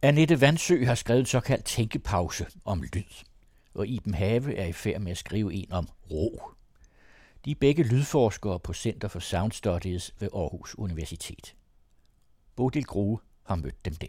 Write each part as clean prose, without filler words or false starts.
Annette Vandsø har skrevet en såkaldt tænkepause om lyd, og Iben Have er i færd med at skrive en om ro. De er begge lydforskere på Center for Sound Studies ved Aarhus Universitet. Bodil Grue har mødt dem der.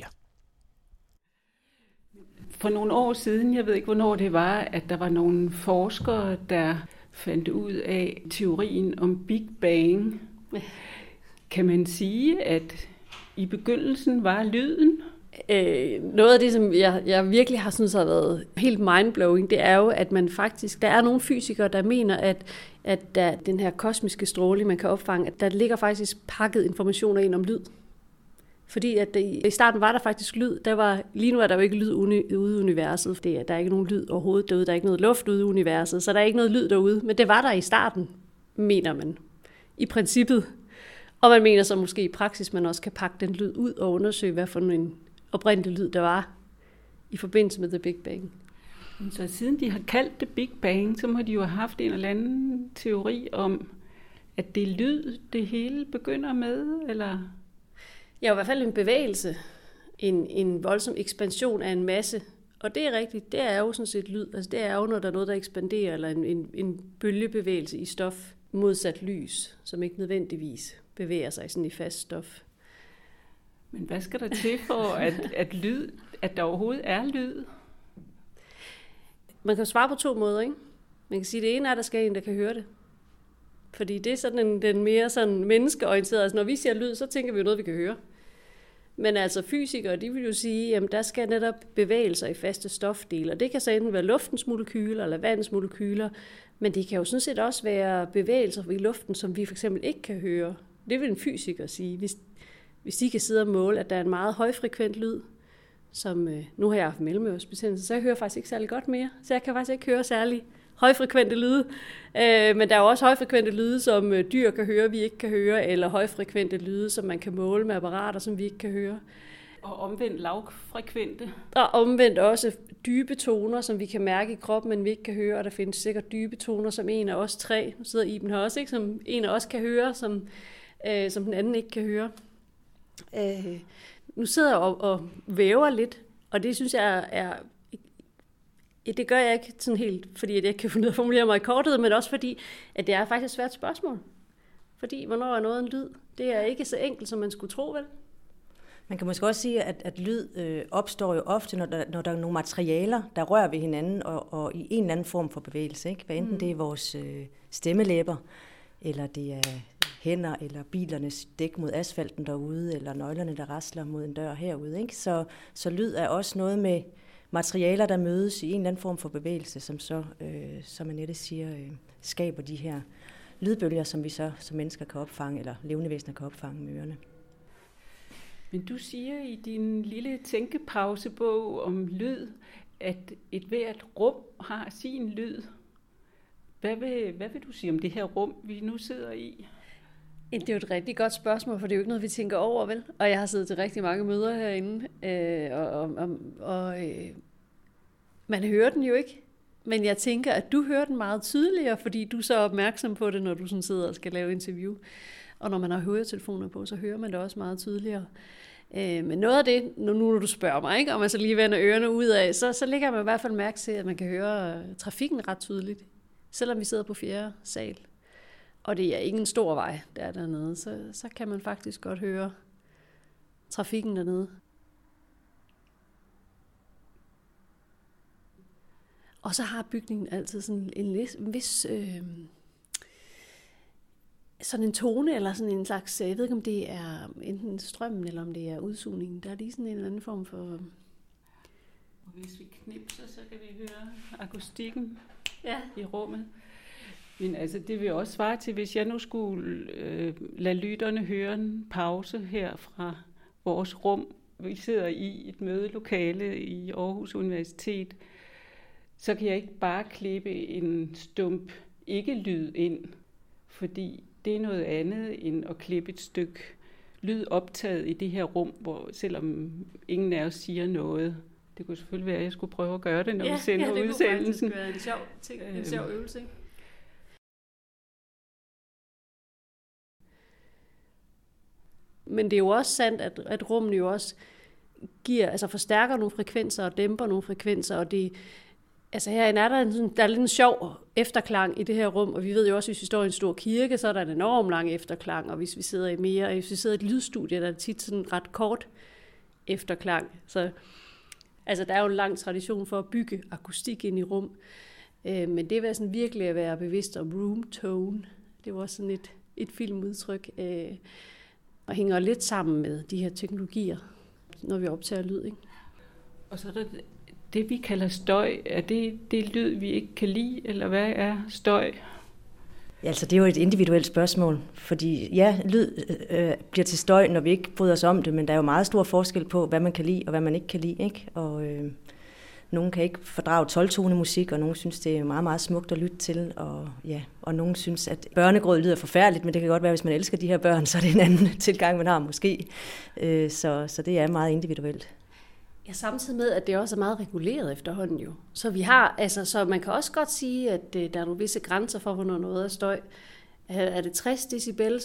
For nogle år siden, jeg ved ikke hvornår det var, at der var nogle forskere, der fandt ud af teorien om Big Bang. Kan man sige, at i begyndelsen var lyden? Noget af det, som jeg virkelig har synes har været helt mindblowing, det er jo, at man faktisk, der er nogle fysikere, der mener, at der, den her kosmiske stråling, man kan opfange, at der ligger faktisk pakket informationer ind om lyd. Fordi at i starten var der faktisk lyd. Lige nu er der jo ikke lyd ude i universet. Der er ikke nogen lyd overhovedet derude. Der er ikke noget luft ude i universet, så der er ikke noget lyd derude. Men det var der i starten, mener man. I princippet. Og man mener så måske i praksis, man også kan pakke den lyd ud og undersøge, hvad for en oprindelig lyd der var i forbindelse med The Big Bang. Så siden de har kaldt det Big Bang, så må de jo have haft en eller anden teori om, at det er lyd, det hele begynder med, eller? Ja, i hvert fald en bevægelse. En voldsom ekspansion af en masse. Og det er rigtigt, det er jo sådan set lyd. Altså det er jo, når der er noget, der ekspanderer, eller en bølgebevægelse i stof modsat lys, som ikke nødvendigvis bevæger sig sådan i fast stof. Men hvad skal der til for, at der overhovedet er lyd? Man kan svare på 2 måder, ikke? Man kan sige, at det ene er, at der skal en, der kan høre det. Fordi det er sådan den mere sådan menneskeorienterede. Altså når vi siger lyd, så tænker vi jo noget, vi kan høre. Men altså fysikere, de vil jo sige, at der skal netop bevægelser i faste stofdele. Og det kan så enten være luftens molekyler eller vandets molekyler. Men det kan jo sådan set også være bevægelser i luften, som vi for eksempel ikke kan høre. Det vil en fysiker sige. Hvis de kan sidde og måle, at der er en meget højfrekvent lyd, som nu har jeg haft mellemørebetændelse, så jeg hører faktisk ikke særlig godt mere. Så jeg kan faktisk ikke høre særlig højfrekvente lyde. Men der er jo også højfrekvente lyde, som dyr kan høre, vi ikke kan høre, eller højfrekvente lyde, som man kan måle med apparater, som vi ikke kan høre. Og omvendt lavfrekvente. Og omvendt også dybe toner, som vi kan mærke i kroppen, men vi ikke kan høre. Og der findes sikkert dybe toner, som en af os 3, nu sidder Iben her også, ikke? Som en af os kan høre, som den anden ikke kan høre. Nu sidder jeg og væver lidt, og det synes jeg er det gør jeg ikke sådan helt, fordi jeg ikke kan finde ud af at formulere mig i korthed, men også fordi, at det er faktisk et svært spørgsmål. Fordi, hvornår er noget en lyd? Det er ikke så enkelt, som man skulle tro, vel? Man kan måske også sige, at lyd opstår jo ofte, når der er nogle materialer, der rører ved hinanden, og i en eller anden form for bevægelse. Ikke? Hvad enten det er vores stemmelæber, eller det er hænder, eller bilernes dæk mod asfalten derude, eller nøglerne, der rasler mod en dør herude. Ikke? Så lyd er også noget med materialer, der mødes i en eller anden form for bevægelse, som så, som Annette siger, skaber de her lydbølger, som vi så som mennesker kan opfange, eller levende væsener kan opfange med ørerne. Men du siger i din lille tænkepausebog om lyd, at et hvert rum har sin lyd. Hvad vil du sige om det her rum, vi nu sidder i? Det er jo et rigtig godt spørgsmål, for det er jo ikke noget, vi tænker over, vel? Og jeg har siddet til rigtig mange møder herinde, og man hører den jo ikke. Men jeg tænker, at du hører den meget tydeligere, fordi du er så opmærksom på det, når du sådan sidder og skal lave interview. Og når man har høretelefoner på, så hører man det også meget tydeligere. Men noget af det, nu når du spørger mig, ikke, om man så lige vender ørerne ud af, så lægger man i hvert fald mærke til, at man kan høre trafikken ret tydeligt, selvom vi sidder på 4. sal. Og det er ikke en stor vej, der er dernede, så kan man faktisk godt høre trafikken dernede. Og så har bygningen altid sådan en vis sådan en tone, eller sådan en slags, jeg ved ikke om det er enten strømmen, eller om det er udsugningen. Der er lige sådan en eller anden form for... Og hvis vi knipser, så kan vi høre akustikken i rummet. Men altså, det vil også svare til, hvis jeg nu skulle lade lytterne høre en pause her fra vores rum. Vi sidder i et mødelokale i Aarhus Universitet. Så kan jeg ikke bare klippe en stump ikke-lyd ind, fordi det er noget andet end at klippe et stykke lyd optaget i det her rum, hvor selvom ingen af os siger noget. Det kunne selvfølgelig være, at jeg skulle prøve at gøre det, når vi sender udsendelsen. Ja, det kunne faktisk være en sjov ting, en sjov øvelse. Men det er jo også sandt, at rummene jo også forstærker nogle frekvenser og dæmper nogle frekvenser, og det, altså herinde er der er lidt en sjov efterklang i det her rum, og vi ved jo også, hvis vi står i en stor kirke, så er der en enorm lang efterklang, og hvis vi sidder i et lydstudie, der er tit sådan en ret kort efterklang. Så altså, der er jo en lang tradition for at bygge akustik ind i rum, men det var sådan virkelig at være bevidst om room tone. Det var sådan et filmudtryk, og hænger lidt sammen med de her teknologier, når vi optager lyd, ikke? Og så er der det, vi kalder støj. Er det lyd, vi ikke kan lide, eller hvad er støj? Ja, altså det er jo et individuelt spørgsmål, fordi ja, lyd bliver til støj, når vi ikke bryder os om det, men der er jo meget stor forskel på, hvad man kan lide og hvad man ikke kan lide, ikke? Og nogen kan ikke fordrage 12-tone musik, og nogen synes, det er meget, meget smukt at lytte til, og nogen synes, at børnegråd lyder forfærdeligt, men det kan godt være, hvis man elsker de her børn, så er det en anden tilgang, man har måske. Så det er meget individuelt. Ja, samtidig med, at det også er meget reguleret efterhånden jo. Så vi har, altså, så man kan også godt sige, at der er nogle visse grænser for, hvornår noget er støj. Er det 60 decibel,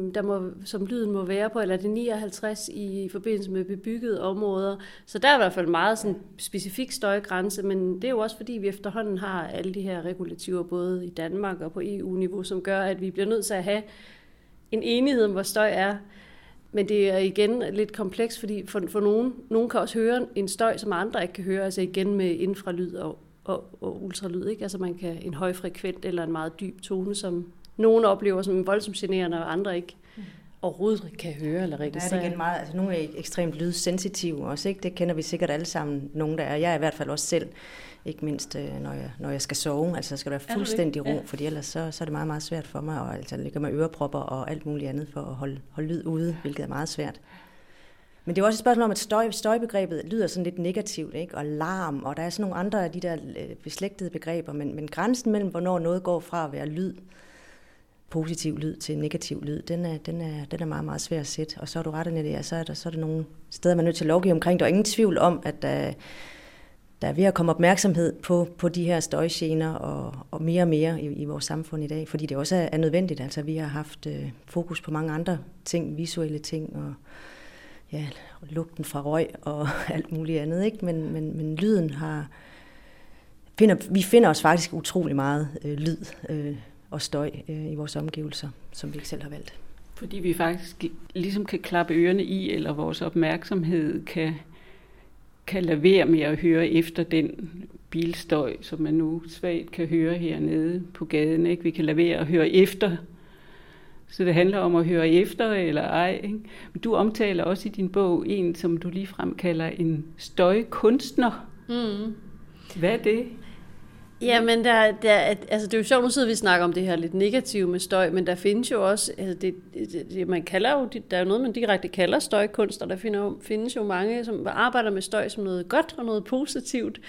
som lyden må være på, eller er det 59 i forbindelse med bebyggede områder? Så der er i hvert fald meget sådan specifik støjgrænse, men det er jo også fordi, vi efterhånden har alle de her regulativer, både i Danmark og på EU-niveau, som gør, at vi bliver nødt til at have en enighed om, hvor støj er. Men det er igen lidt kompleks, fordi for nogen kan også høre en støj, som andre ikke kan høre, altså igen med infralyd og ultralyd, ikke? Altså man kan en højfrekvent eller en meget dyb tone, som nogen oplever som voldsomt generende, og andre ikke overhovedet kan høre eller registrere. Der er det igen meget, altså nogle er ekstremt lydsensitive også, ikke? Det kender vi sikkert alle sammen, nogen der er. Jeg er i hvert fald også selv, ikke mindst når jeg skal sove, altså skal være fuldstændig ro, fordi ellers så er det meget, meget svært for mig, og altså ligger med ørepropper og alt muligt andet for at holde lyd ude, hvilket er meget svært. Men det er også et spørgsmål om, at støjbegrebet lyder sådan lidt negativt, ikke? Og larm, og der er sådan nogle andre af de der beslægtede begreber, men grænsen mellem, hvornår noget går fra at være lyd, positiv lyd til negativ lyd, den er meget, meget svær at sætte. Og så er du ret i det, så er der nogle steder, man er nødt til at lovgive omkring. Der er ingen tvivl om, at der er ved at komme opmærksomhed på de her støjgener og mere i vores samfund i dag, fordi det også er nødvendigt. Altså vi har haft fokus på mange andre ting, visuelle ting og ja, lugten fra røg og alt muligt andet, ikke? Men lyden vi finder os faktisk utrolig meget lyd og støj i vores omgivelser, som vi ikke selv har valgt. Fordi vi faktisk ligesom kan klappe ørerne i, eller vores opmærksomhed kan lade være med at høre efter den bilstøj, som man nu svagt kan høre hernede på gaden, ikke? Vi kan lade være at høre efter. Så det handler om at høre efter eller ej, ikke? Men du omtaler også i din bog en, som du ligefrem kalder en støjkunstner. Mm. Hvad er det? Jamen, altså det er jo sjovt, nu sidder vi og snakker om det her lidt negative med støj, men der findes jo også, altså man kalder jo, der er jo noget, man direkte kalder støjkunst, og der findes jo mange, som arbejder med støj som noget godt og noget positivt.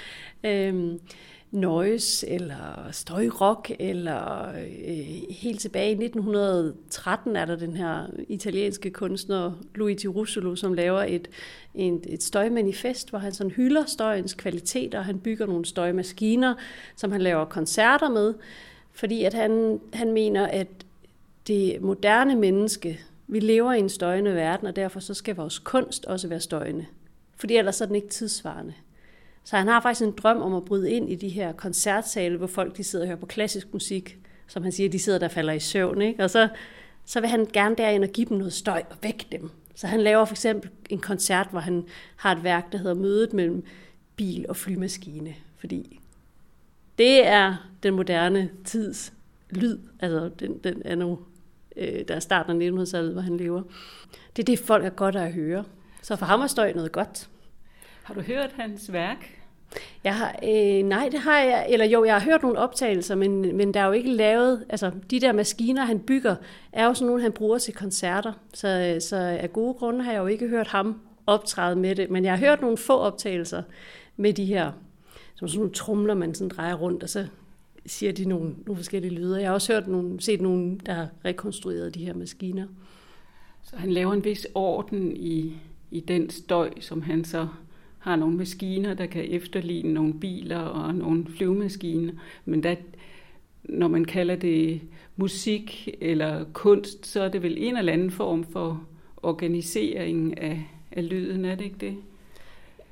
Noise eller støjrock, eller helt tilbage i 1913 er der den her italienske kunstner Luigi Russolo, som laver et støjmanifest, hvor han sådan hylder støjens kvaliteter, og han bygger nogle støjmaskiner, som han laver koncerter med, fordi at han mener, at det moderne menneske, vi lever i en støjende verden, og derfor så skal vores kunst også være støjende, fordi ellers er den ikke tidsvarende. Så han har faktisk en drøm om at bryde ind i de her koncertsale, hvor folk de sidder og hører på klassisk musik, som han siger, de sidder der og falder i søvn, ikke? Og så vil han gerne derind og give dem noget støj og vække dem. Så han laver for eksempel en koncert, hvor han har et værk, der hedder Mødet mellem bil og flymaskine, fordi det er den moderne tids lyd, altså den er nu, der er starten af 1900-tallet, hvor han lever. Det er det, folk er godt at høre. Så for ham er støj noget godt. Har du hørt hans værk? Nej, det har jeg. Eller jo, jeg har hørt nogle optagelser, men der er jo ikke lavet... Altså, de der maskiner, han bygger, er jo sådan nogle, han bruger til koncerter. Så af gode grunde har jeg jo ikke hørt ham optræde med det. Men jeg har hørt nogle få optagelser med de her, som sådan nogle tromler, man sådan drejer rundt, og så siger de nogle forskellige lyder. Jeg har også set nogle, der har rekonstrueret de her maskiner. Så han laver en vis orden i den støj, som han så har nogle maskiner, der kan efterligne nogle biler og nogle flyvemaskiner. Men når man kalder det musik eller kunst, så er det vel en eller anden form for organisering af lyden, er det ikke det?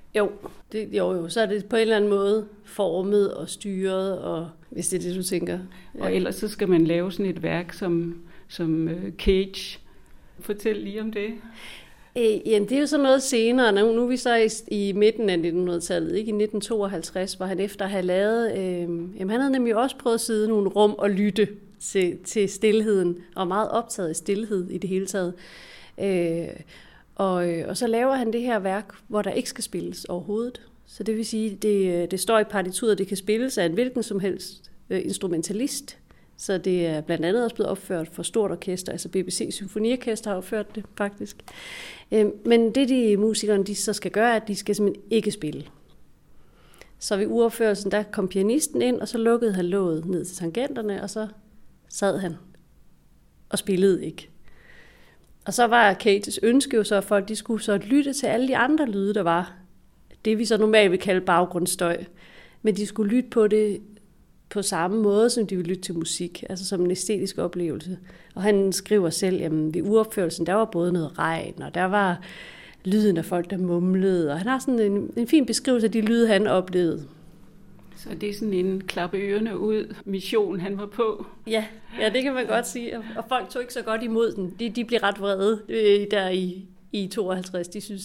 Jo, så er det på en eller anden måde formet og styret, og hvis det er det, du tænker. Ja. Og ellers så skal man lave sådan et værk som Cage. Fortæl lige om det. Jamen, det er jo sådan noget senere. Nu er vi så i midten af 1900-tallet, ikke? I 1952, hvor han efter at have lavet... han havde nemlig også prøvet at sidde nogle rum og lytte til stilheden, og meget optaget af stilhed i det hele taget. Og så laver han det her værk, hvor der ikke skal spilles overhovedet. Så det vil sige, det står i partituret, det kan spilles af en hvilken som helst instrumentalist. Så det er blandt andet også blevet opført for stort orkester, altså BBC Symfoniorkester har opført det faktisk. Men det de musikerne de så skal gøre, er, at de skal simpelthen ikke spille. Så ved uropførelsen, der kom pianisten ind, og så lukkede han låget ned til tangenterne, og så sad han og spillede ikke. Og så var Cages ønske jo så, at folk de skulle så lytte til alle de andre lyde, der var. Det vi så normalt vil kalde baggrundsstøj. Men de skulle lytte på det på samme måde, som de ville lytte til musik, altså som en æstetisk oplevelse. Og han skriver selv, at ved uropførelsen, der var både noget regn, og der var lyden af folk, der mumlede, og han har sådan en fin beskrivelse af de lyde, han oplevede. Så det er sådan en klappe ørerne ud mission, han var på. Ja, det kan man godt sige. Og folk tog ikke så godt imod den. De blev ret vrede der i 52. De synes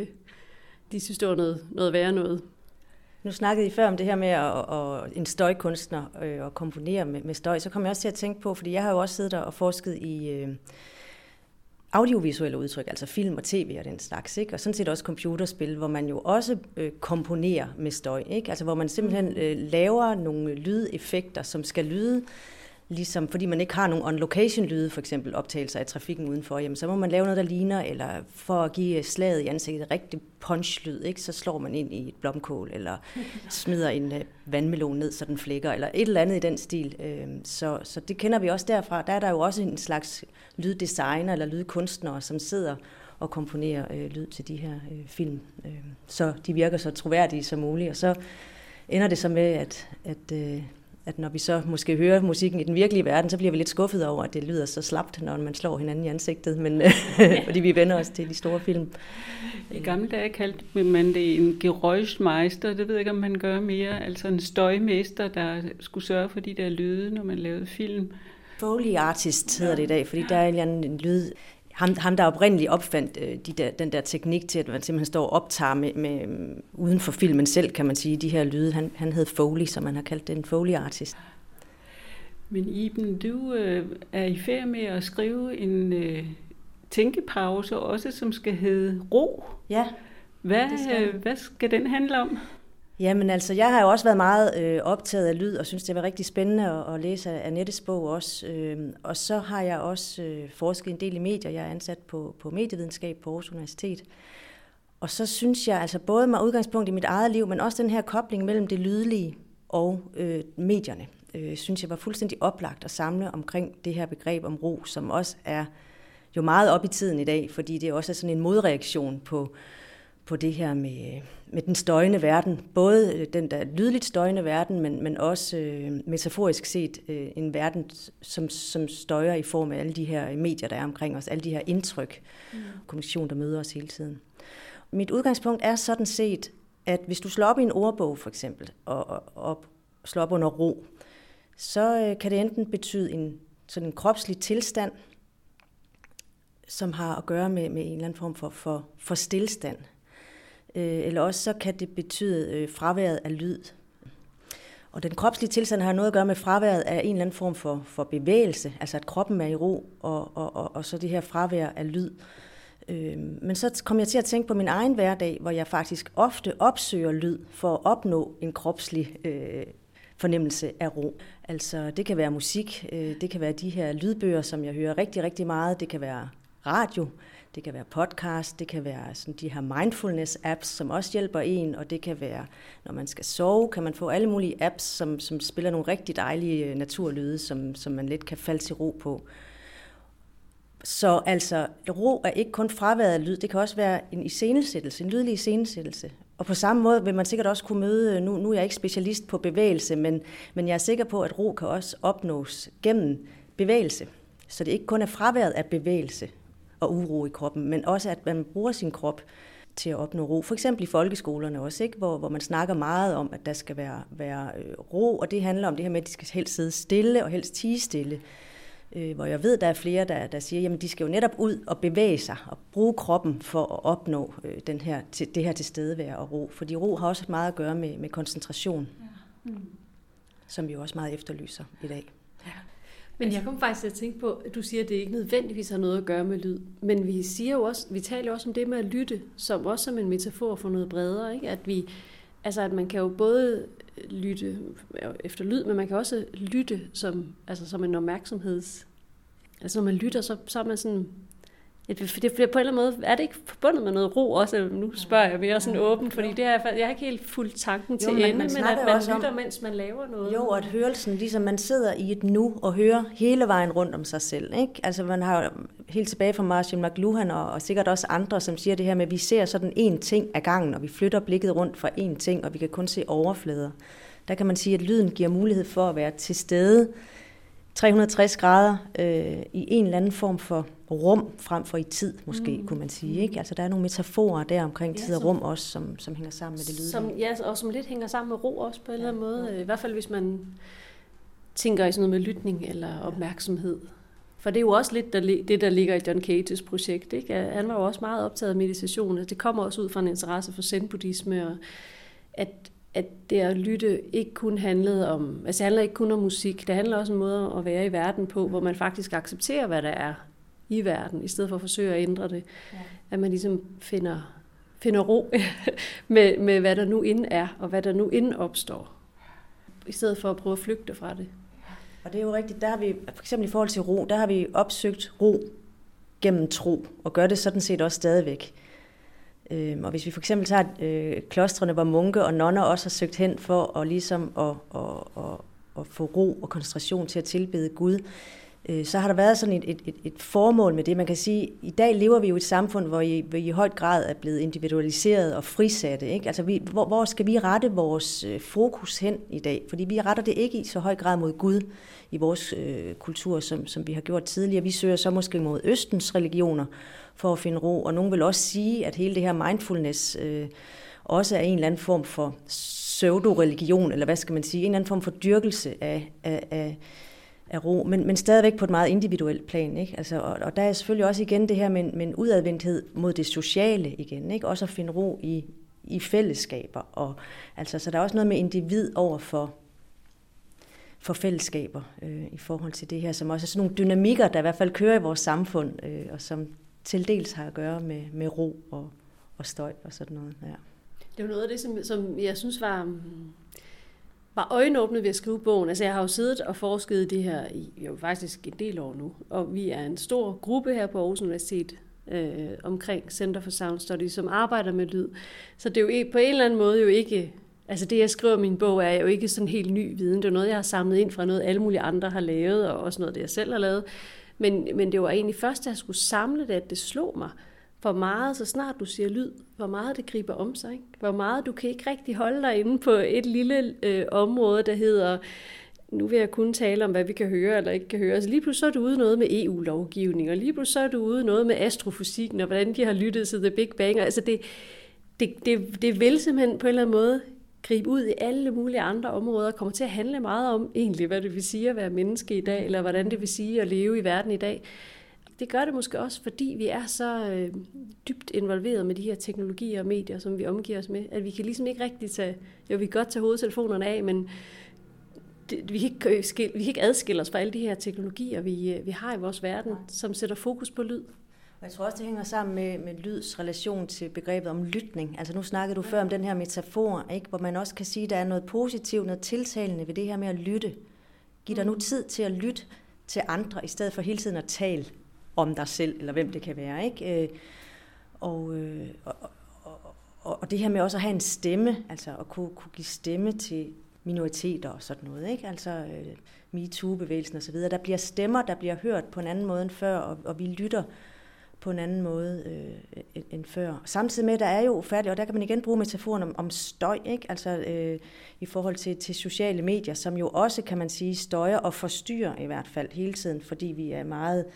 det var noget værre noget. Nu snakkede I før om det her med at en støjkunstner og komponere med støj. Så kom jeg også til at tænke på, fordi jeg har jo også siddet der og forsket i audiovisuelle udtryk, altså film og tv og den slags, ikke? Og sådan set også computerspil, hvor man jo også komponerer med støj, ikke? Altså hvor man simpelthen laver nogle lydeffekter, som skal lyde, ligesom fordi man ikke har nogle on-location-lyde, for eksempel optagelser af trafikken udenfor, jamen, så må man lave noget, der ligner, eller for at give slaget i ansigtet rigtig punch-lyd, ikke? Så slår man ind i et blomkål, eller smider en vandmelon ned, så den flækker, eller et eller andet i den stil. Så det kender vi også derfra. Der er der jo også en slags lyddesigner eller lydkunstnere, som sidder og komponerer lyd til de her film, så de virker så troværdige som muligt. Og så ender det så med, at når vi så måske hører musikken i den virkelige verden, så bliver vi lidt skuffet over, at det lyder så slapt, når man slår hinanden i ansigtet, men fordi vi vender os til de store film. I gamle dage kaldte man det en Geräuschmeister, det ved jeg ikke, om man gør mere, altså en støjmester, der skulle sørge for de der lyde, når man lavede film. Foley artist hedder det i dag, fordi der er en lyd. Ham der oprindeligt opfandt den der teknik til, at man simpelthen står og optager med uden for filmen selv, kan man sige, de her lyde. Han hed Foley, som man har kaldt det, en Foley artist. Men Iben, du er i færd med at skrive en tænkepause også, som skal hedde Ro. Ja. Hvad skal den handle om? Jamen altså, jeg har jo også været meget optaget af lyd, og synes, det var rigtig spændende at læse Annettes bog også. Og så har jeg også forsket en del i medier. Jeg er ansat på medievidenskab på Aarhus Universitet. Og så synes jeg altså både med udgangspunkt i mit eget liv, men også den her kobling mellem det lydlige og medierne, synes jeg var fuldstændig oplagt at samle omkring det her begreb om ro, som også er jo meget op i tiden i dag, fordi det også er sådan en modreaktion på det her med den støjende verden. Både den der lydligt støjende verden, men også metaforisk set en verden, som støjer i form af alle de her medier, der er omkring os, alle de her indtryk, kommunikation, der møder os hele tiden. Mit udgangspunkt er sådan set, at hvis du slår op i en ordbog for eksempel, og slår op under ro, så kan det enten betyde sådan en kropslig tilstand, som har at gøre med en eller anden form for stillstand. Eller også så kan det betyde fraværet af lyd. Og den kropslige tilstand har noget at gøre med fraværet af en eller anden form for bevægelse, altså at kroppen er i ro, og så det her fravær af lyd. Men så kom jeg til at tænke på min egen hverdag, hvor jeg faktisk ofte opsøger lyd for at opnå en kropslig fornemmelse af ro. Altså det kan være musik, det kan være de her lydbøger, som jeg hører rigtig, rigtig meget, det kan være radio, det kan være podcast, det kan være sådan de her mindfulness-apps, som også hjælper en, og det kan være, når man skal sove, kan man få alle mulige apps, som spiller nogle rigtig dejlige naturlyde, som man let kan falde til ro på. Så altså, ro er ikke kun fraværet af lyd, det kan også være en iscenesættelse, en lydlig iscenesættelse. Og på samme måde vil man sikkert også kunne møde, nu er jeg ikke specialist på bevægelse, men jeg er sikker på, at ro kan også opnås gennem bevægelse. Så det ikke kun er fraværet af bevægelse og uro i kroppen, men også at man bruger sin krop til at opnå ro. For eksempel i folkeskolerne også, ikke? Hvor man snakker meget om, at der skal være ro, og det handler om det her med, at de skal helst sidde stille og helst tie stille. Hvor jeg ved, der er flere, der siger, jamen de skal jo netop ud og bevæge sig og bruge kroppen for at opnå det her tilstedevær og ro. Fordi ro har også meget at gøre med koncentration, som vi jo også meget efterlyser i dag. Ja. Men jeg kom faktisk til at tænke på, at du siger, at det ikke nødvendigvis har noget at gøre med lyd. Men vi taler jo også om det med at lytte, som også som en metafor for noget bredere. Ikke? At man kan jo både lytte efter lyd, men man kan også lytte som en opmærksomheds... Altså når man lytter, så er man sådan... Det på en eller anden måde, er det ikke forbundet med noget ro også? Nu spørger jeg mere sådan åbent, fordi det er, jeg har ikke helt fuldt tanken til ende, men at man lytter, mens man laver noget. Jo, og at hørelsen, ligesom man sidder i et nu og hører hele vejen rundt om sig selv. Ikke? Altså man har helt tilbage fra Marshall McLuhan og sikkert også andre, som siger det her med, at vi ser sådan en ting ad gangen, og vi flytter blikket rundt fra en ting, og vi kan kun se overflader. Der kan man sige, at lyden giver mulighed for at være til stede 360 grader i en eller anden form for rum, frem for i tid, måske, kunne man sige. Ikke? Altså, der er nogle metaforer der omkring tid og rum også, som hænger sammen med det lyde. Og som lidt hænger sammen med ro også på en eller anden måde. I hvert fald, hvis man tænker i sådan noget med lytning eller opmærksomhed. For det er jo også lidt det, der ligger i John Cages projekt. Ikke? Han var jo også meget optaget af meditation. Det kommer også ud fra en interesse for zen-buddhisme, og at det at lytte ikke kun handlede om... Altså, det handler ikke kun om musik. Det handler også om en måde at være i verden på, hvor man faktisk accepterer, hvad der er i verden, i stedet for at forsøge at ændre det. Ja. At man ligesom finder ro med, hvad der nu end er, og hvad der nu end opstår. I stedet for at prøve at flygte fra det. Og det er jo rigtigt. Der har vi, for eksempel i forhold til ro, der har vi opsøgt ro gennem tro, og gør det sådan set også stadigvæk. Og hvis vi for eksempel tager klostrene, hvor munke og nonner også har søgt hen for at, ligesom at få ro og koncentration til at tilbede Gud, så har der været sådan et formål med det. Man kan sige, i dag lever vi jo i et samfund, hvor vi i høj grad er blevet individualiseret og frisatte. Ikke? Altså hvor skal vi rette vores fokus hen i dag? Fordi vi retter det ikke i så høj grad mod Gud i vores kultur, som vi har gjort tidligere. Vi søger så måske mod Østens religioner for at finde ro, og nogen vil også sige, at hele det her mindfulness også er en eller anden form for pseudo-religion, eller hvad skal man sige, en eller anden form for dyrkelse af ro, men stadigvæk på et meget individuelt plan. Ikke? Altså, og der er selvfølgelig også igen det her med en udadvendthed mod det sociale igen, ikke? Også at finde ro i fællesskaber. Og, altså, så der er også noget med individ over for fællesskaber i forhold til det her, som også er sådan nogle dynamikker, der i hvert fald kører i vores samfund, og som til dels har at gøre med ro og støj og sådan noget. Ja. Det er jo noget af det, som jeg synes var øjenåbnet ved at skrive bogen. Altså jeg har jo siddet og forsket i det her i faktisk en del år nu, og vi er en stor gruppe her på Aarhus Universitet omkring Center for Sound Studies, som arbejder med lyd. Så det er jo på en eller anden måde jo ikke, altså det jeg skriver i min bog er jo ikke sådan helt ny viden. Det er noget, jeg har samlet ind fra noget, alle mulige andre har lavet, og også noget, det jeg selv har lavet. Men det var egentlig først, da jeg skulle samle det, at det slog mig, hvor meget, så snart du siger lyd, hvor meget det griber om sig. Ikke? Hvor meget du kan ikke rigtig holde dig inde på et lille område, der hedder, nu vil jeg kun tale om, hvad vi kan høre eller ikke kan høre. Altså lige pludselig så er du ude noget med EU-lovgivning, og lige pludselig så er du ude noget med astrofysikken, og hvordan de har lyttet til The Big Bang. Altså det vil simpelthen på en eller anden måde gribe ud i alle mulige andre områder, kommer til at handle meget om egentlig, hvad det vil sige at være menneske i dag, eller hvordan det vil sige at leve i verden i dag. Det gør det måske også, fordi vi er så dybt involveret med de her teknologier og medier, som vi omgiver os med, at vi kan ligesom ikke rigtig vi kan godt tage hovedtelefonerne af, men vi kan ikke adskille os fra alle de her teknologier, vi har i vores verden, som sætter fokus på lyd. Jeg tror også, det hænger sammen med lyds relation til begrebet om lytning. Altså nu snakkede du før om den her metafor, ikke? Hvor man også kan sige, at der er noget positivt, noget tiltalende ved det her med at lytte. Giv dig nu tid til at lytte til andre, i stedet for hele tiden at tale om dig selv, eller hvem det kan være. Ikke? Og det her med også at have en stemme, altså at kunne give stemme til minoriteter og sådan noget. Ikke? Altså MeToo-bevægelsen og så videre. Der bliver stemmer, der bliver hørt på en anden måde end før, og vi lytter på en anden måde end før. Samtidig med, der er jo færdigt, og der kan man igen bruge metaforen om støj, ikke? Altså i forhold til sociale medier, som jo også, kan man sige, støjer og forstyrrer i hvert fald hele tiden, fordi vi er meget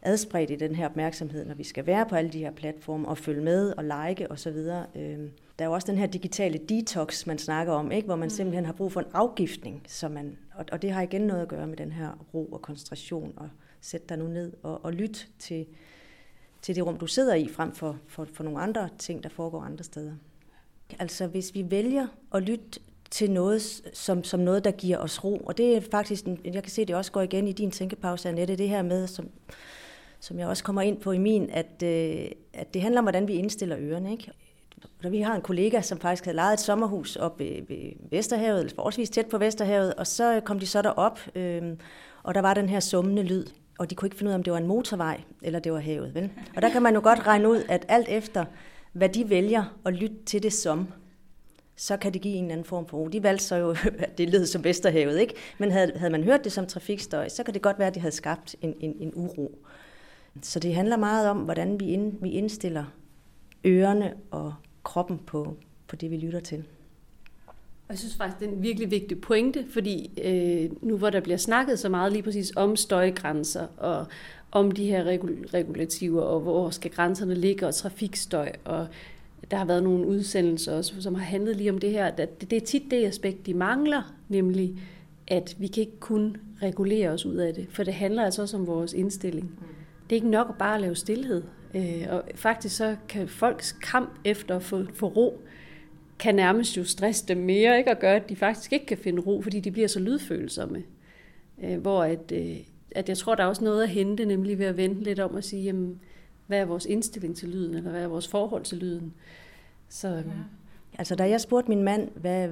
adspredt i den her opmærksomhed, når vi skal være på alle de her platforme og følge med og like osv. Der er jo også den her digitale detox, man snakker om, ikke? Hvor man simpelthen har brug for en afgiftning, og det har igen noget at gøre med den her ro og koncentration, og sætte dig nu ned og lytte til det rum, du sidder i, frem for nogle andre ting, der foregår andre steder. Altså hvis vi vælger at lytte til noget, som noget, der giver os ro, og det er faktisk, jeg kan se, det også går igen i din tænkepause, Annette, det her med, som jeg også kommer ind på i min, at det handler om, hvordan vi indstiller ørerne, ikke? Vi har en kollega, som faktisk havde lejet et sommerhus op ved Vesterhavet, eller forholdsvis tæt på Vesterhavet, og så kom de så derop, og der var den her summende lyd, og de kunne ikke finde ud af, om det var en motorvej, eller det var havet, vel? Og der kan man jo godt regne ud, at alt efter, hvad de vælger at lytte til det som, så kan det give en eller anden form for ro. De valgte så jo, at det lød som Vesterhavet, ikke? Men havde man hørt det som trafikstøj, så kan det godt være, at det havde skabt en uro. Så det handler meget om, hvordan vi indstiller ørerne og kroppen på det, vi lytter til. Jeg synes faktisk, det er en virkelig vigtig pointe, fordi nu hvor der bliver snakket så meget lige præcis om støjgrænser og om de her regulativer, og hvor skal grænserne ligge, og trafikstøj, og der har været nogle udsendelser også, som har handlet lige om det her. Det er tit det aspekt, de mangler, nemlig at vi kan ikke kun regulere os ud af det, for det handler altså også om vores indstilling. Det er ikke nok at bare lave stilhed, og faktisk så kan folks kamp efter at få ro, kan nærmest jo stresse dem mere, ikke? Og gøre, at de faktisk ikke kan finde ro, fordi de bliver så lydfølsomme. Hvor at jeg tror, der er også noget at hente, nemlig ved at vente lidt om at sige, jamen, hvad er vores indstilling til lyden, eller hvad er vores forhold til lyden. Så, ja. Altså, da jeg spurgte min mand,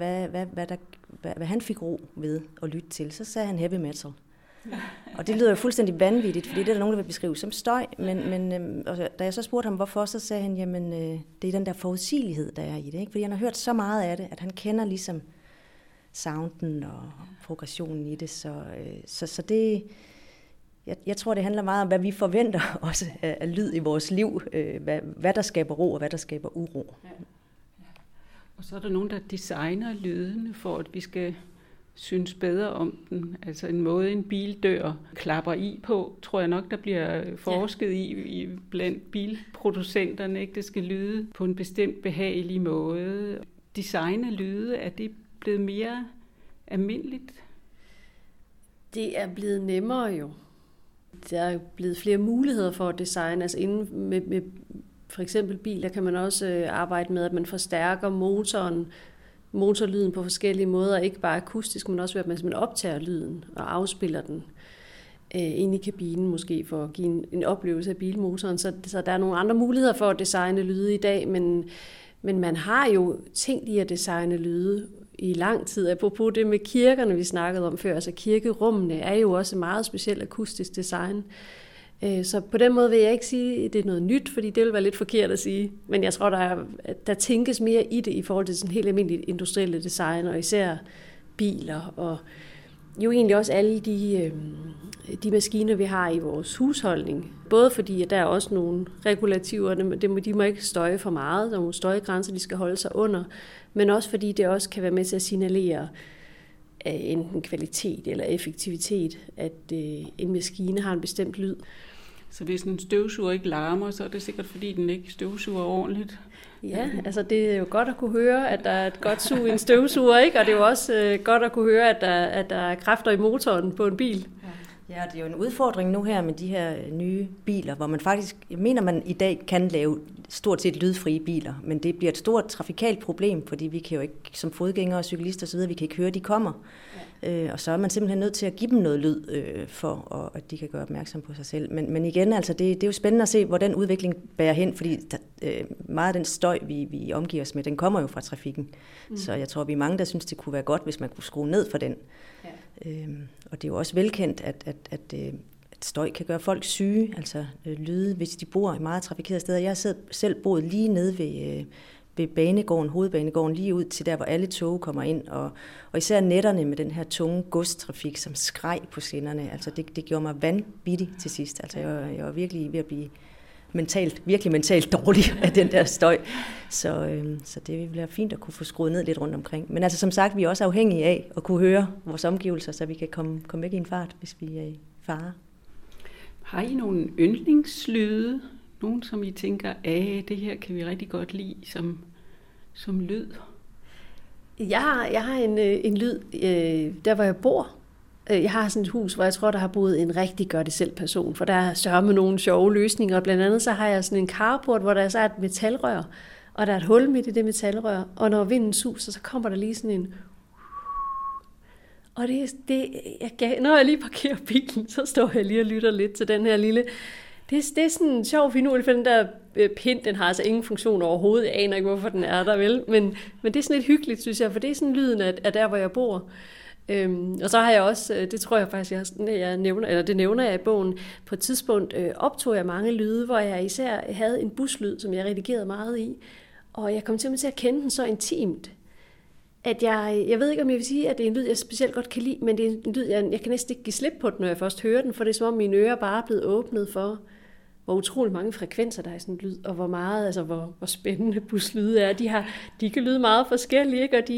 hvad han fik ro ved at lytte til, så sagde han heavy metal. Og det lyder jo fuldstændig vanvittigt, fordi det er der nogen, der vil beskrive som støj, men da jeg så spurgte ham, hvorfor, så sagde han, jamen, det er den der forudsigelighed, der er i det, ikke? Fordi han har hørt så meget af det, at han kender ligesom sounden og progressionen i det, så det, jeg tror, det handler meget om, hvad vi forventer også af lyd i vores liv, hvad der skaber ro og hvad der skaber uro. Ja. Og så er der nogen, der designer lydene for, at vi skal synes bedre om den. Altså en måde, en bildør klapper i på, tror jeg nok, der bliver forsket i blandt bilproducenterne. Ikke? Det skal lyde på en bestemt behagelig måde. Designe lyde, er det blevet mere almindeligt? Det er blevet nemmere jo. Der er blevet flere muligheder for at designe. Altså inden med for eksempel biler kan man også arbejde med, at man forstærker motorlyden på forskellige måder, ikke bare akustisk, men også ved, at man simpelthen optager lyden og afspiller den ind i kabinen måske, for at give en oplevelse af bilmotoren. Så der er nogle andre muligheder for at designe lyde i dag, men man har jo tænkt i at designe lyde i lang tid. Apropos det med kirkerne, vi snakkede om før, altså kirkerummene er jo også meget specielt akustisk design. Så på den måde vil jeg ikke sige, at det er noget nyt, fordi det vil være lidt forkert at sige. Men jeg tror, der tænkes mere i det i forhold til sådan helt almindeligt industrielle design, og især biler, og jo egentlig også alle de maskiner, vi har i vores husholdning. Både fordi, at der er også nogle regulativer, de må ikke støje for meget, der er nogle støjgrænser, de skal holde sig under, men også fordi det også kan være med til at signalere enten kvalitet eller effektivitet, at en maskine har en bestemt lyd. Så hvis en støvsuger ikke larmer, så er det sikkert, fordi den ikke støvsuger ordentligt. Ja, altså det er jo godt at kunne høre, at der er et godt sug i en støvsuger, ikke? Og det er jo også godt at kunne høre, at der er kræfter i motoren på en bil. Ja, det er jo en udfordring nu her med de her nye biler, hvor man faktisk, jeg mener man i dag kan lave stort set lydfrie biler, men det bliver et stort trafikalt problem, fordi vi kan jo ikke, som fodgængere og cyklister osv., vi kan ikke høre, at de kommer. Ja. Og så er man simpelthen nødt til at give dem noget lyd, for at de kan gøre opmærksom på sig selv. Men igen, altså det er jo spændende at se, hvor den udvikling bærer hen, fordi meget af den støj, vi omgiver os med, den kommer jo fra trafikken. Så jeg tror, vi er mange, der synes, det kunne være godt, hvis man kunne skrue ned for den. Ja. Og det er jo også velkendt, at støj kan gøre folk syge, altså lyde, hvis de bor i meget trafikerede steder. Jeg har selv boet lige nede ved banegården, hovedbanegården, lige ud til der, hvor alle tog kommer ind, og især nætterne med den her tunge godstrafik, som skreg på skinnerne. Altså det gjorde mig vanvittig til sidst. Altså jeg var virkelig ved at blive virkelig mentalt dårlig af den der støj. Så det ville være fint at kunne få skruet ned lidt rundt omkring. Men altså som sagt, vi er også afhængige af at kunne høre vores omgivelser, så vi kan komme væk i en fart, hvis vi er i fare. Har I nogle yndlingslyde? Nogle, som I tænker, det her kan vi rigtig godt lide som lyd? Jeg har en lyd, der hvor jeg bor. Jeg har sådan et hus, hvor jeg tror, der har boet en rigtig gør-det-selv-person, for der er sørme nogle sjove løsninger. Blandt andet så har jeg sådan en carport, hvor der så er et metalrør, og der er et hul midt i det metalrør, og når vinden suser, så kommer der lige sådan en... Og når jeg lige parkerer bilen, så står jeg lige og lytter lidt til den her lille... Det er sådan en sjov finurlig, for den der pind, den har altså ingen funktion overhovedet. Jeg aner ikke, hvorfor den er der, vel? Men det er sådan lidt hyggeligt, synes jeg, for det er sådan lyden af der, hvor jeg bor. Og så har jeg også, det tror jeg faktisk, jeg nævner, eller det nævner jeg i bogen, på et tidspunkt optog jeg mange lyde, hvor jeg især havde en buslyd, som jeg redigerede meget i. Og jeg kom simpelthen til at kende den så intimt, at jeg ved ikke, om jeg vil sige, at det er en lyd, jeg specielt godt kan lide, men det er en lyd, jeg kan næsten ikke give slip på den, når jeg først hører den, for det er som om mine ører bare er blevet åbnet for, hvor utrolig mange frekvenser der er i sådan en lyd, og hvor meget, altså hvor spændende buslyde er. De kan lyde meget forskellige, ikke? Og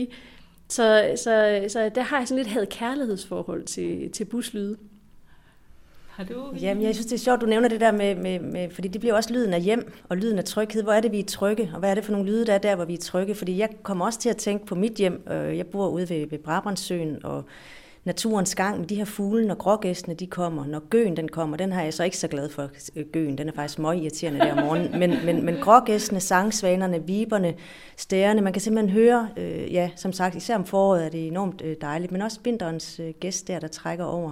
så der har jeg sådan lidt had-kærlighedsforhold til buslyde. Har du? Jamen, jeg synes, det er sjovt, du nævner det der med, fordi det bliver også lyden af hjem, og lyden af tryghed. Hvor er det, vi er trygge, og hvad er det for nogle lyde, der er der, hvor vi er trygge? Fordi jeg kommer også til at tænke på mit hjem. Jeg bor ude ved Brabrandsøen, og naturens gang med de her fugle, når grågæstene de kommer, når gøen den kommer, den har jeg så ikke så glad for, gøen, den er faktisk meget irriterende der om morgenen, men grågæstene, sangsvanerne, viberne, stærene, man kan simpelthen høre, som sagt, især om foråret er det enormt dejligt, men også vinterens gæst der trækker over.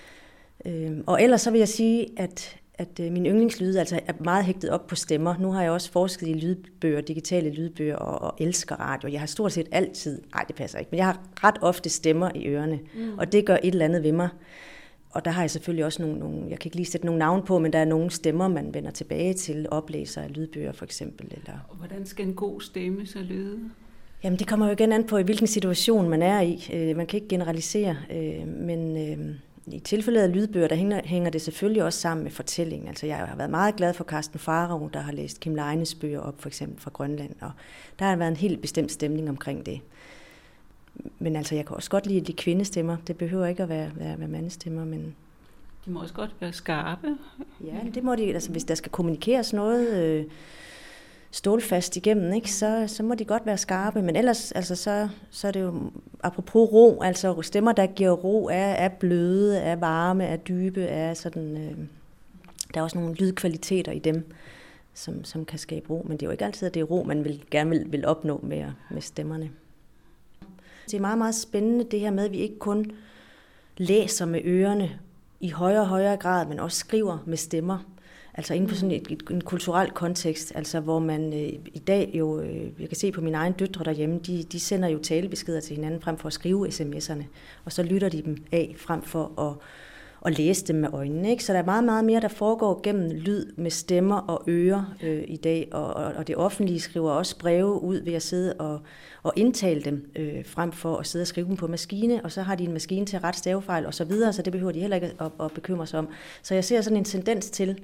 Og ellers så vil jeg sige, at min yndlingslyde altså er meget hægtet op på stemmer. Nu har jeg også forsket i lydbøger, digitale lydbøger og elsker radio. Jeg har stort set altid, det passer ikke, men jeg har ret ofte stemmer i ørerne, og det gør et eller andet ved mig. Og der har jeg selvfølgelig også nogle, jeg kan ikke lige sætte nogle navn på, men der er nogle stemmer, man vender tilbage til, oplæser af lydbøger for eksempel. Eller... Og hvordan skal en god stemme så lyde? Jamen det kommer jo igen an på, i hvilken situation man er i. Man kan ikke generalisere, men... I tilfældet af lydbøger, der hænger det selvfølgelig også sammen med fortællingen. Altså jeg har været meget glad for Karsten Pharao, der har læst Kim Leines bøger op, for eksempel fra Grønland, og der har været en helt bestemt stemning omkring det. Men altså, jeg kan også godt lide de kvindestemmer. Det behøver ikke at være mandestemmer, men... De må også godt være skarpe. Ja, det må de. Altså, hvis der skal kommunikeres noget stålfast igennem, ikke, så må de godt være skarpe. Men ellers, altså, så er det jo, apropos ro, altså stemmer, der giver ro, er bløde, er varme, er dybe, er sådan... der er også nogle lydkvaliteter i dem, som kan skabe ro. Men det er jo ikke altid, at det er ro, man gerne vil opnå med stemmerne. Det er meget, meget spændende det her med, at vi ikke kun læser med ørerne i højere og højere grad, men også skriver med stemmer. Altså inden for sådan en kulturel kontekst, altså hvor man i dag jo, jeg kan se på mine egne døtre derhjemme, de sender jo talebeskeder til hinanden frem for at skrive sms'erne, og så lytter de dem af frem for at læse dem med øjnene. Ikke? Så der er meget, meget mere, der foregår gennem lyd med stemmer og ører i dag, og det offentlige skriver også breve ud ved at sidde og indtale dem frem for at sidde og skrive dem på maskine, og så har de en maskine til at rette stavefejl og så videre, så det behøver de heller ikke at bekymre sig om. Så jeg ser sådan en tendens til,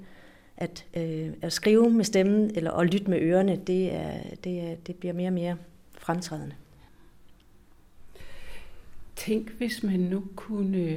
at skrive med stemmen eller at lytte med ørerne, det bliver mere og mere fremtrædende. Tænk, hvis man nu kunne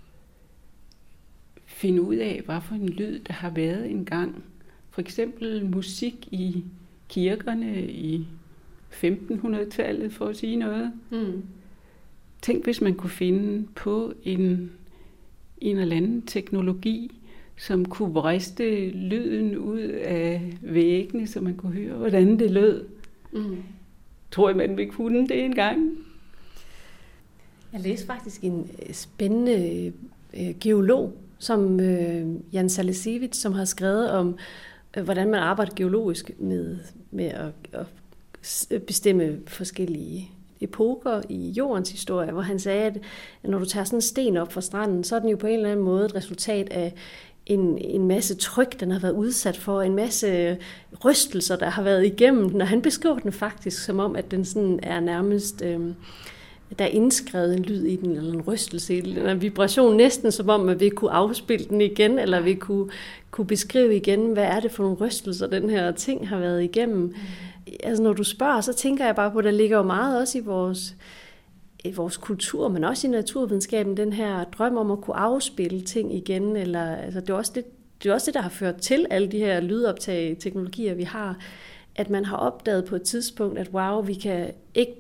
finde ud af, hvad for en lyd, der har været engang. For eksempel musik i kirkerne i 1500-tallet, for at sige noget. Tænk, hvis man kunne finde på en eller anden teknologi, som kunne vriste lyden ud af væggene, så man kunne høre, hvordan det lød. Tror jeg, man ville kunne det engang? Jeg læste faktisk en spændende geolog, som Jan Salesiewicz, som har skrevet om, hvordan man arbejder geologisk med at bestemme forskellige epoker i jordens historie, hvor han sagde, at når du tager sådan en sten op fra stranden, så er den jo på en eller anden måde et resultat af en masse tryk, den har været udsat for, en masse rystelser, der har været igennem den, og han beskriver den faktisk som om, at den sådan er nærmest, der er indskrevet en lyd i den, eller en rystelse i den, eller en vibration, næsten som om, at vi kunne afspille den igen, eller vi kunne beskrive igen, hvad er det for nogle rystelser, den her ting har været igennem. Altså når du spørger, så tænker jeg bare på, at der ligger jo meget også i vores kultur, men også i naturvidenskaben, den her drøm om at kunne afspille ting igen, eller altså det er også det er også det, der har ført til alle de her lydoptag-teknologier, vi har, at man har opdaget på et tidspunkt, at wow, vi kan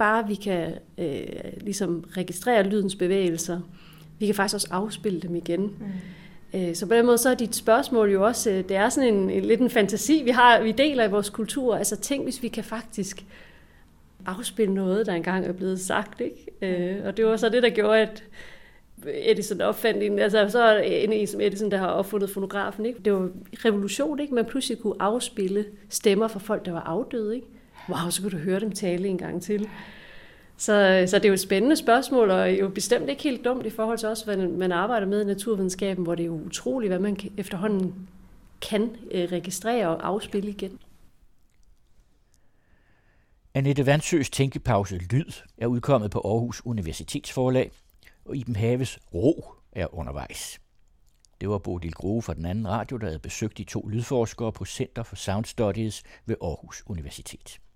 ligesom registrere lydens bevægelser, vi kan faktisk også afspille dem igen. Så på den måde, så er dit spørgsmål jo også, det er sådan lidt en fantasi, vi deler i vores kultur. Altså tænk, hvis vi kan faktisk afspille noget, der engang er blevet sagt, ikke? Og det var så det, der gjorde, at Edison opfandt en, altså så er en som Edison, der har opfundet fonografen, ikke? Det var revolution, ikke? Man pludselig kunne afspille stemmer fra folk, der var afdøde, ikke? Wow, så kunne du høre dem tale en gang til. Så det er jo et spændende spørgsmål, og jo bestemt ikke helt dumt i forhold til også, hvad man arbejder med i naturvidenskaben, hvor det er jo utroligt, hvad man efterhånden kan registrere og afspille igen. Annette Vandsøs tænkepause Lyd er udkommet på Aarhus Universitetsforlag, og Iben Haves Ro er undervejs. Det var Bodil Grue fra den anden radio, der havde besøgt de 2 lydforskere på Center for Sound Studies ved Aarhus Universitet.